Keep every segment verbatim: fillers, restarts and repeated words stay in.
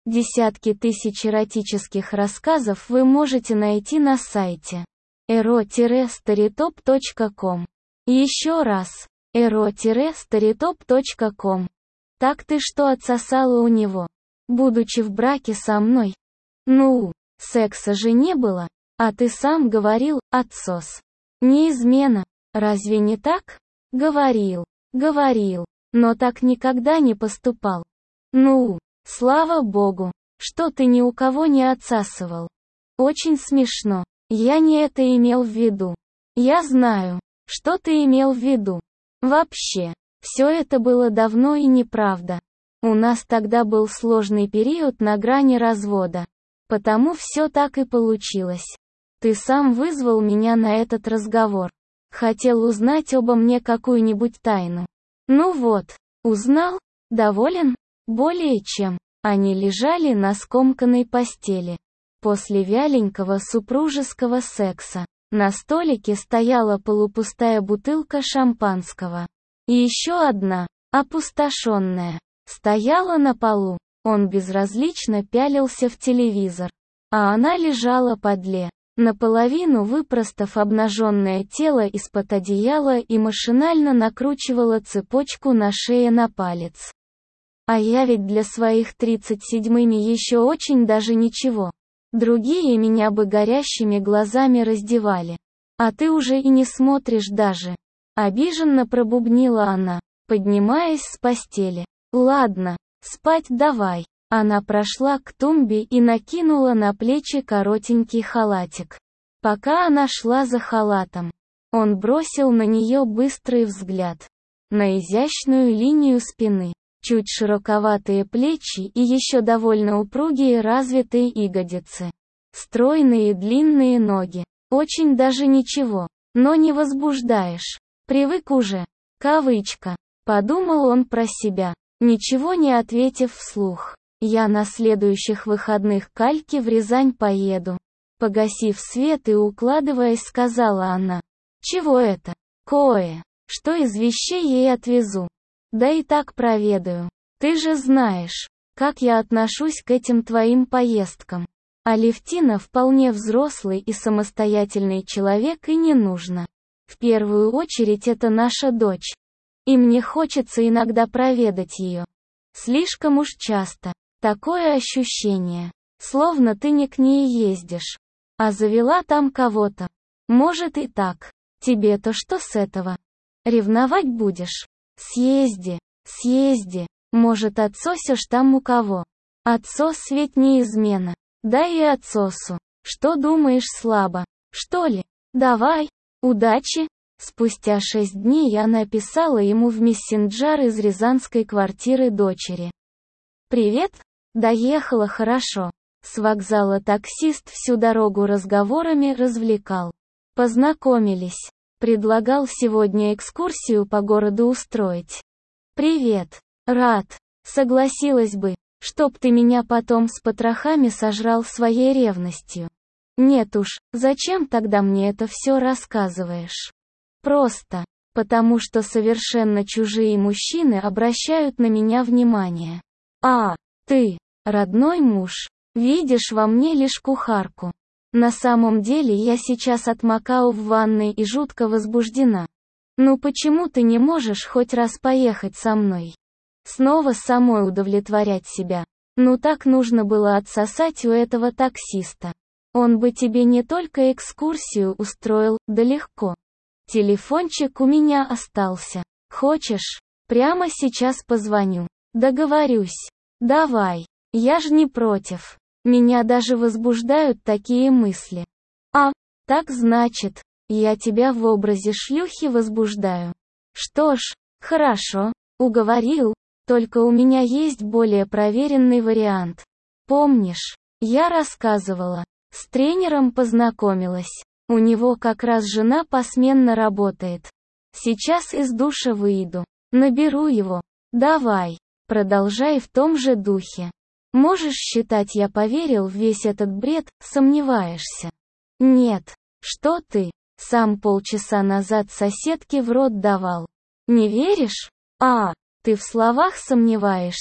Десятки тысяч эротических рассказов вы можете найти на сайте эро старитоп точка ком. Еще раз, эро старитоп точка ком. Так ты что отсосала у него, будучи в браке со мной? Ну, секса же не было, а ты сам говорил, отсос. Не измена, разве не так? Говорил, говорил, но так никогда не поступал. Ну, слава богу, что ты ни у кого не отсасывал. Очень смешно. Я не это имел в виду. Я знаю, что ты имел в виду. Вообще, все это было давно и неправда. У нас тогда был сложный период на грани развода. Потому все так и получилось. Ты сам вызвал меня на этот разговор. Хотел узнать обо мне какую-нибудь тайну. Ну вот, узнал? Доволен? Более чем. Они лежали на скомканной постели. После вяленького супружеского секса. На столике стояла полупустая бутылка шампанского. И еще одна, опустошенная, стояла на полу. Он безразлично пялился в телевизор. А она лежала подле, наполовину выпростав обнаженное тело из-под одеяла и машинально накручивала цепочку на шее на палец. А я ведь для своих тридцать седьмыми еще очень даже ничего. Другие меня бы горящими глазами раздевали. А ты уже и не смотришь даже. Обиженно пробубнила она, поднимаясь с постели. Ладно, спать давай. Она прошла к тумбе и накинула на плечи коротенький халатик. Пока она шла за халатом, он бросил на нее быстрый взгляд. На изящную линию спины, чуть широковатые плечи и еще довольно упругие развитые ягодицы. Стройные длинные ноги. Очень даже ничего, но не возбуждаешь. Привык уже. Кавычка. Подумал он про себя, ничего не ответив вслух. Я на следующих выходных к Альке в Рязань поеду. Погасив свет и укладываясь, сказала она. Чего это? Кое. Что из вещей ей отвезу. Да и так проведаю. Ты же знаешь, как я отношусь к этим твоим поездкам. Алевтина вполне взрослый и самостоятельный человек и не нужно. В первую очередь это наша дочь. И мне хочется иногда проведать ее. Слишком уж часто. Такое ощущение, словно ты не к ней ездишь, а завела там кого-то. Может и так. Тебе-то что с этого? Ревновать будешь? Съезди, съезди. Может, отсосешь там у кого? Отсос ведь не измена. Да и отсосу. Что думаешь, слабо? Что ли? Давай. Удачи. Спустя шесть дней я написала ему в мессенджер из рязанской квартиры дочери. Привет. Доехала хорошо. С вокзала таксист всю дорогу разговорами развлекал. Познакомились. Предлагал сегодня экскурсию по городу устроить. Привет. Рад. Согласилась бы, чтоб ты меня потом с потрохами сожрал своей ревностью. Нет уж, зачем тогда мне это все рассказываешь? Просто, потому что совершенно чужие мужчины обращают на меня внимание. А, ты, родной муж, видишь во мне лишь кухарку. На самом деле я сейчас отмокаю в ванной и жутко возбуждена. Ну почему ты не можешь хоть раз поехать со мной? Снова самой удовлетворять себя. Ну так нужно было отсосать у этого таксиста. Он бы тебе не только экскурсию устроил, да легко. Телефончик у меня остался. Хочешь? Прямо сейчас позвоню. Договорюсь. Давай. Я ж не против. Меня даже возбуждают такие мысли. А, так значит, я тебя в образе шлюхи возбуждаю. Что ж, хорошо, уговорил, только у меня есть более проверенный вариант. Помнишь, я рассказывала, с тренером познакомилась. У него как раз жена посменно работает. Сейчас из душа выйду, наберу его. Давай, продолжай в том же духе. Можешь считать, я поверил в весь этот бред, сомневаешься? Нет. Что ты? Сам полчаса назад соседке в рот давал. Не веришь? А, ты в словах сомневаешься.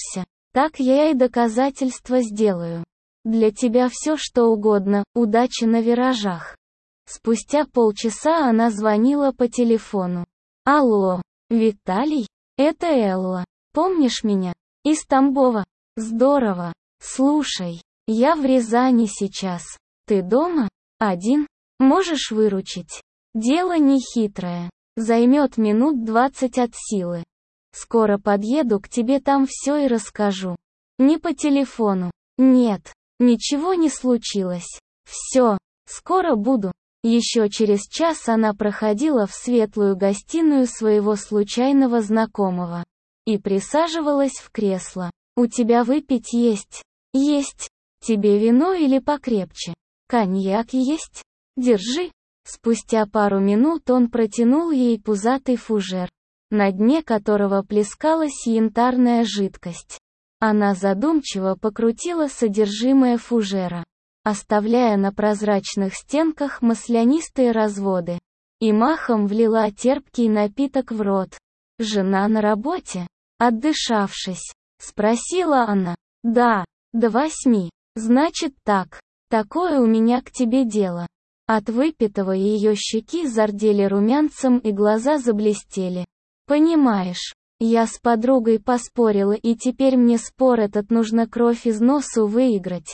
Так я и доказательства сделаю. Для тебя все что угодно, удачи на виражах. Спустя полчаса она звонила по телефону. Алло, Виталий? Это Элла. Помнишь меня? Из Тамбова. Здорово. Слушай, я в Рязани сейчас. Ты дома? Один? Можешь выручить? Дело нехитрое. Займет минут двадцать от силы. Скоро подъеду к тебе, там все и расскажу. Не по телефону. Нет, ничего не случилось. Все, скоро буду. Еще через час она проходила в светлую гостиную своего случайного знакомого и присаживалась в кресло. «У тебя выпить есть?» «Есть. Тебе вино или покрепче?» «Коньяк есть?» «Держи». Спустя пару минут он протянул ей пузатый фужер, на дне которого плескалась янтарная жидкость. Она задумчиво покрутила содержимое фужера, оставляя на прозрачных стенках маслянистые разводы, и махом влила терпкий напиток в рот. «Жена на работе?» Отдышавшись, спросила она. «Да, до восьми. Значит так. Такое у меня к тебе дело». От выпитого ее щеки зардели румянцем и глаза заблестели. «Понимаешь, я с подругой поспорила, и теперь мне спор этот нужно кровь из носу выиграть».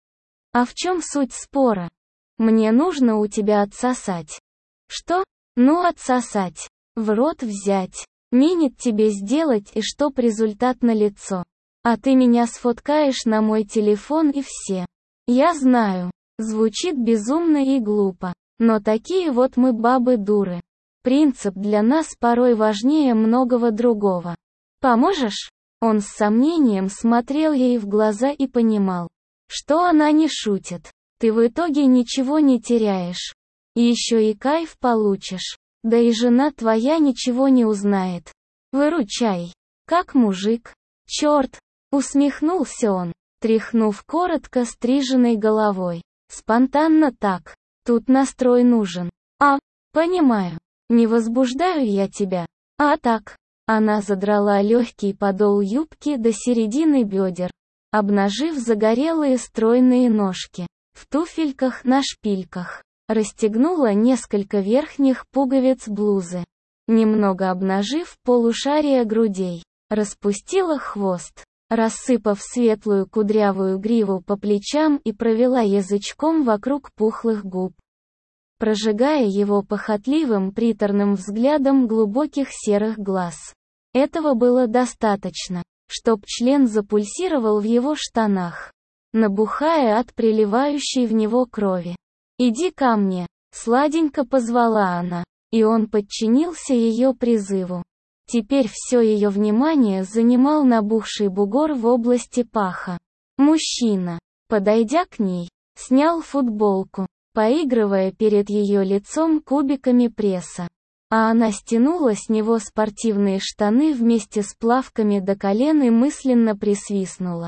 «А в чем суть спора?» «Мне нужно у тебя отсосать». «Что?» «Ну отсосать. В рот взять. Минет тебе сделать, и чтоб результат налицо. А ты меня сфоткаешь на мой телефон и все». «Я знаю. Звучит безумно и глупо. Но такие вот мы бабы-дуры. Принцип для нас порой важнее многого другого. Поможешь?» Он с сомнением смотрел ей в глаза и понимал, что она не шутит. «Ты в итоге ничего не теряешь. Еще и кайф получишь. Да и жена твоя ничего не узнает. Выручай. Как мужик». «Черт!» — усмехнулся он, тряхнув коротко стриженной головой. «Спонтанно так. Тут настрой нужен». «А, понимаю. Не возбуждаю я тебя. А так». Она задрала легкий подол юбки до середины бедер, обнажив загорелые стройные ножки. В туфельках на шпильках. Расстегнула несколько верхних пуговиц блузы, немного обнажив полушария грудей. Распустила хвост, рассыпав светлую кудрявую гриву по плечам, и провела язычком вокруг пухлых губ, прожигая его похотливым приторным взглядом глубоких серых глаз. Этого было достаточно, чтоб член запульсировал в его штанах, набухая от приливающей в него крови. «Иди ко мне», — сладенько позвала она, и он подчинился ее призыву. Теперь все ее внимание занимал набухший бугор в области паха. Мужчина, подойдя к ней, снял футболку, поигрывая перед ее лицом кубиками пресса. А она стянула с него спортивные штаны вместе с плавками до колен и мысленно присвистнула,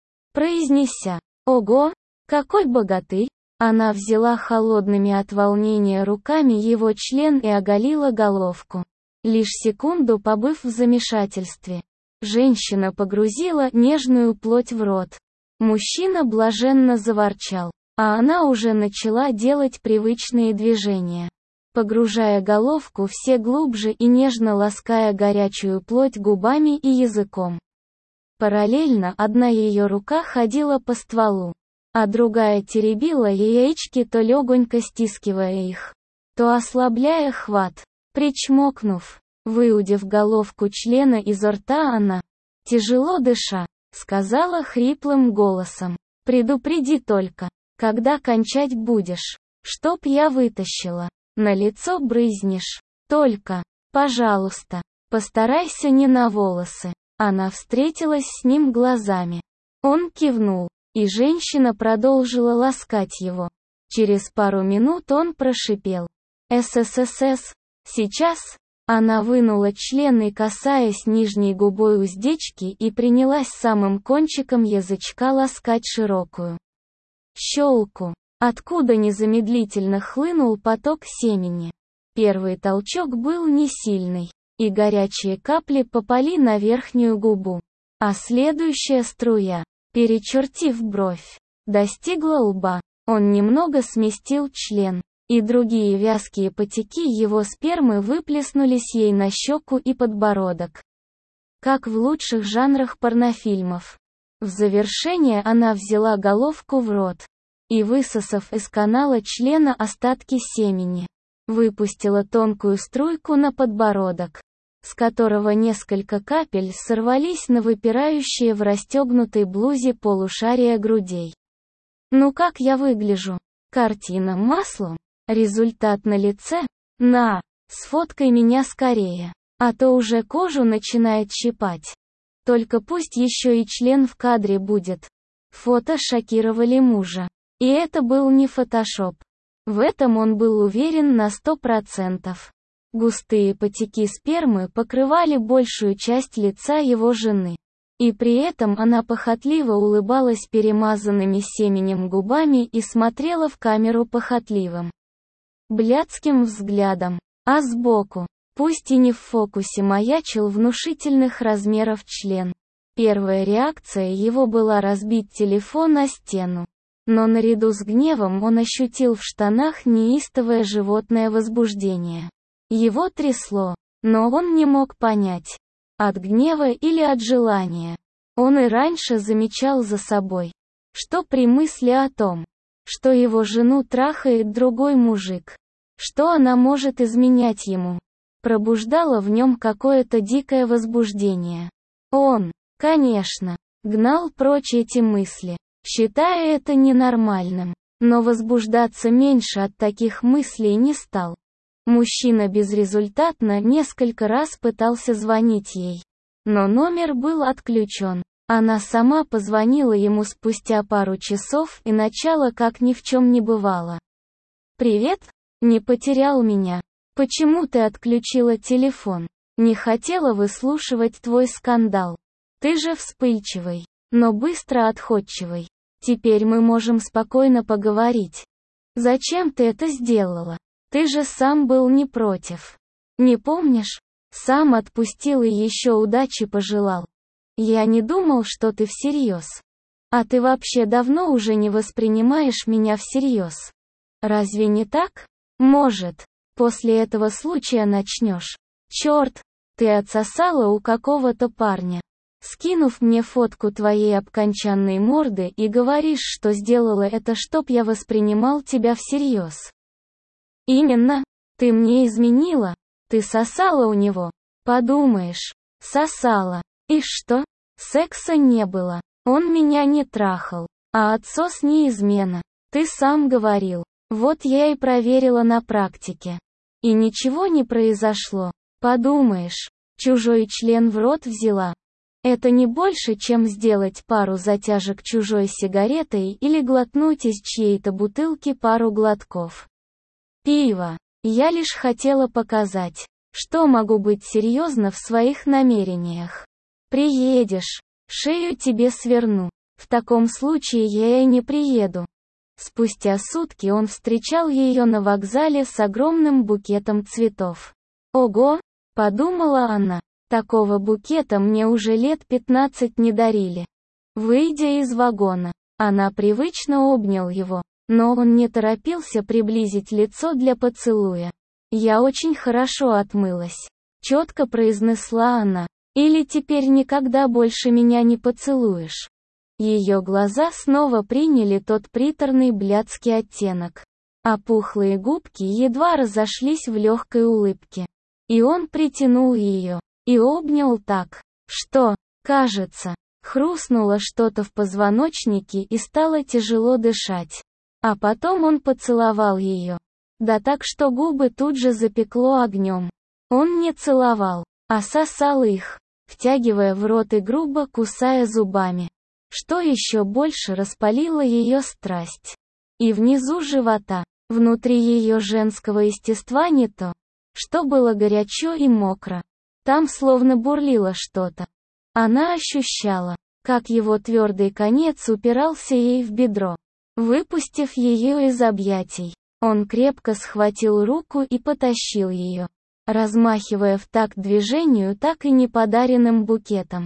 произнеся: «Ого, какой богатырь!» Она взяла холодными от волнения руками его член и оголила головку. Лишь секунду побыв в замешательстве, женщина погрузила нежную плоть в рот. Мужчина блаженно заворчал, а она уже начала делать привычные движения, погружая головку все глубже и нежно лаская горячую плоть губами и языком. Параллельно одна ее рука ходила по стволу, а другая теребила яички, то легонько стискивая их, то ослабляя хват. Причмокнув, выудив головку члена изо рта, она, тяжело дыша, сказала хриплым голосом: «Предупреди только, когда кончать будешь, чтоб я вытащила. На лицо брызнешь. Только, пожалуйста, постарайся не на волосы». Она встретилась с ним глазами. Он кивнул, и женщина продолжила ласкать его. Через пару минут он прошипел: «СССС, сейчас». Она вынула член и, касаясь нижней губой уздечки, и принялась самым кончиком язычка ласкать широкую щелку, откуда незамедлительно хлынул поток семени. Первый толчок был не сильный, и горячие капли попали на верхнюю губу. А следующая струя, перечертив бровь, достигла лба. Он немного сместил член, и другие вязкие потеки его спермы выплеснулись ей на щеку и подбородок. Как в лучших жанрах порнофильмов. В завершение она взяла головку в рот и, высосав из канала члена остатки семени, выпустила тонкую струйку на подбородок, с которого несколько капель сорвались на выпирающие в расстегнутой блузе полушария грудей. Ну как я выгляжу? Картина маслом? Результат на лице? На, сфоткай меня скорее, а то уже кожу начинает щипать. Только пусть еще и член в кадре будет. Фото шокировали мужа. И это был не фотошоп. В этом он был уверен на сто процентов. Густые потеки спермы покрывали большую часть лица его жены. И при этом она похотливо улыбалась перемазанными семенем губами и смотрела в камеру похотливым, блядским взглядом. А сбоку, пусть и не в фокусе, маячил внушительных размеров член. Первая реакция его была разбить телефон о стену. Но наряду с гневом он ощутил в штанах неистовое животное возбуждение. Его трясло, но он не мог понять, от гнева или от желания. Он и раньше замечал за собой, что при мысли о том, что его жену трахает другой мужик, что она может изменять ему, пробуждало в нем какое-то дикое возбуждение. Он, конечно, гнал прочь эти мысли, считая это ненормальным, но возбуждаться меньше от таких мыслей не стал. Мужчина безрезультатно несколько раз пытался звонить ей, но номер был отключен. Она сама позвонила ему спустя пару часов и начала как ни в чем не бывало. «Привет? Не потерял меня? Почему ты отключила телефон? Не хотела выслушивать твой скандал. Ты же вспыльчивый, но быстро отходчивый. Теперь мы можем спокойно поговорить. Зачем ты это сделала? Ты же сам был не против. Не помнишь? Сам отпустил и еще удачи пожелал. Я не думал, что ты всерьез. А ты вообще давно уже не воспринимаешь меня всерьез. Разве не так? Может, после этого случая начнешь. Черт, ты отсосала у какого-то парня, скинув мне фотку твоей обкончанной морды и говоришь, что сделала это, чтоб я воспринимал тебя всерьез. Именно, ты мне изменила, ты сосала у него. Подумаешь, сосала. И что? Секса не было. Он меня не трахал. А отсос не измена. Ты сам говорил. Вот я и проверила на практике. И ничего не произошло. Подумаешь, чужой член в рот взяла. Это не больше, чем сделать пару затяжек чужой сигаретой или глотнуть из чьей-то бутылки пару глотков пива. Я лишь хотела показать, что могу быть серьезна в своих намерениях. Приедешь, шею тебе сверну. В таком случае я и не приеду. Спустя сутки он встречал ее на вокзале с огромным букетом цветов. Ого, подумала она, такого букета мне уже лет пятнадцать не дарили. Выйдя из вагона, она привычно обнял его, но он не торопился приблизить лицо для поцелуя. «Я очень хорошо отмылась», — четко произнесла она. «Или теперь никогда больше меня не поцелуешь?» Ее глаза снова приняли тот приторный блядский оттенок, а пухлые губки едва разошлись в легкой улыбке. И он притянул ее и обнял так, что, кажется, хрустнуло что-то в позвоночнике и стало тяжело дышать. А потом он поцеловал ее. Да так, что губы тут же запекло огнем. Он не целовал, а сосал их, втягивая в рот и грубо кусая зубами. Что еще больше распалило ее страсть. И внизу живота, внутри ее женского естества не то, что было горячо и мокро. Там словно бурлило что-то. Она ощущала, как его твердый конец упирался ей в бедро. Выпустив ее из объятий, он крепко схватил руку и потащил ее, размахивая в такт движению так и не подаренным букетом.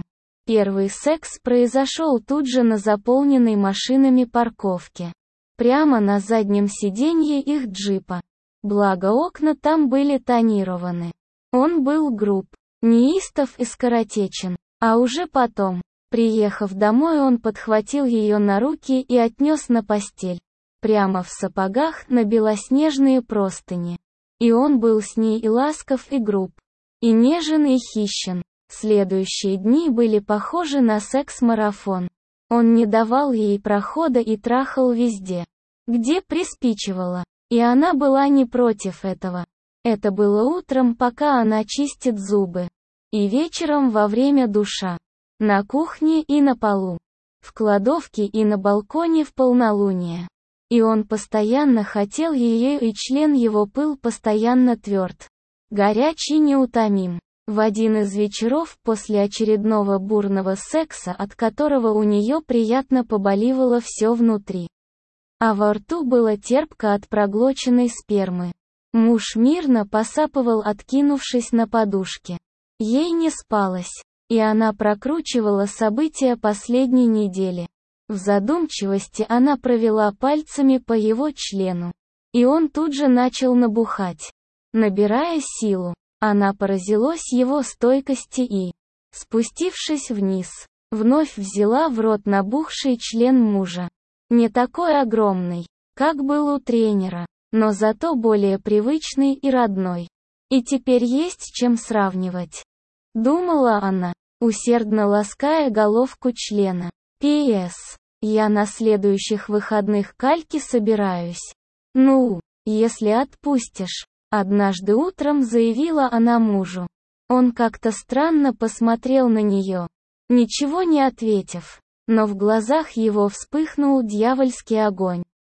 Первый секс произошел тут же на заполненной машинами парковке. Прямо на заднем сиденье их джипа. Благо окна там были тонированы. Он был груб, неистов и скоротечен. А уже потом, приехав домой, он подхватил ее на руки и отнес на постель. Прямо в сапогах на белоснежные простыни. И он был с ней и ласков, и груб, и нежен, и хищен. Следующие дни были похожи на секс-марафон. Он не давал ей прохода и трахал везде, где приспичивало. И она была не против этого. Это было утром, пока она чистит зубы. И вечером во время душа. На кухне и на полу. В кладовке и на балконе в полнолуние. И он постоянно хотел ее, и член его был постоянно тверд. Горячий, неутомим. В один из вечеров после очередного бурного секса, от которого у нее приятно побаливало все внутри. А во рту было терпко от проглоченной спермы. Муж мирно посапывал, откинувшись на подушке. Ей не спалось. И она прокручивала события последней недели. В задумчивости она провела пальцами по его члену. И он тут же начал набухать. Набирая силу, она поразилась его стойкости и, спустившись вниз, вновь взяла в рот набухший член мужа. Не такой огромный, как был у тренера, но зато более привычный и родной. И теперь есть чем сравнивать. Думала она, усердно лаская головку члена. Пи эс. Я на следующих выходных кальки собираюсь. Ну, если отпустишь. Однажды утром заявила она мужу. Он как-то странно посмотрел на нее, ничего не ответив. Но в глазах его вспыхнул дьявольский огонь.